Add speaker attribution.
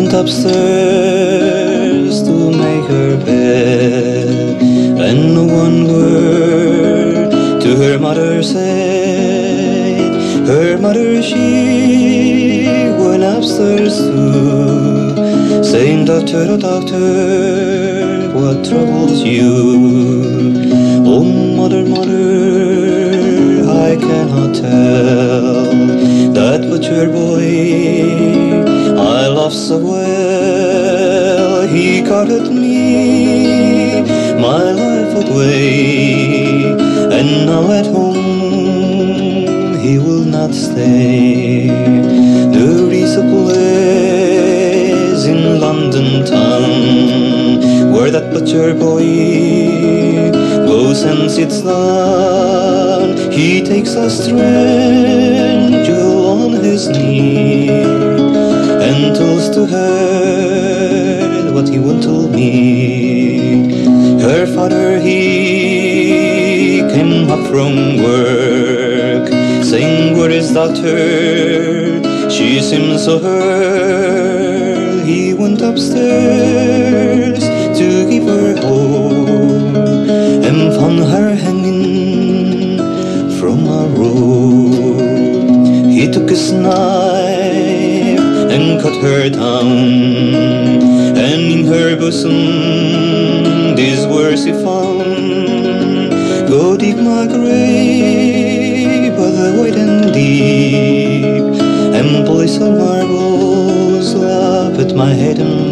Speaker 1: went upstairs to make her bed, and no one word to her mother said. Her mother, she went upstairs too, saying, "Doctor, oh doctor, what troubles you?" "Oh mother, mother, I cannot tell that butcher boy I love so well. He carted me, my life away, and now at home he will not stay. There is a place in London town where that butcher boy goes and sits down. He takes a stranger on his knee and tells to her what he won't tell me. Her father, he came up from work, saying, "Where is doctor? She seems so hurt." He went upstairs to give her hope and found her hanging from a rope. He took his knife and cut her down, and in her bosom these words he found: "Go dig my grave, but wide and deep, and place some marbles up at my head and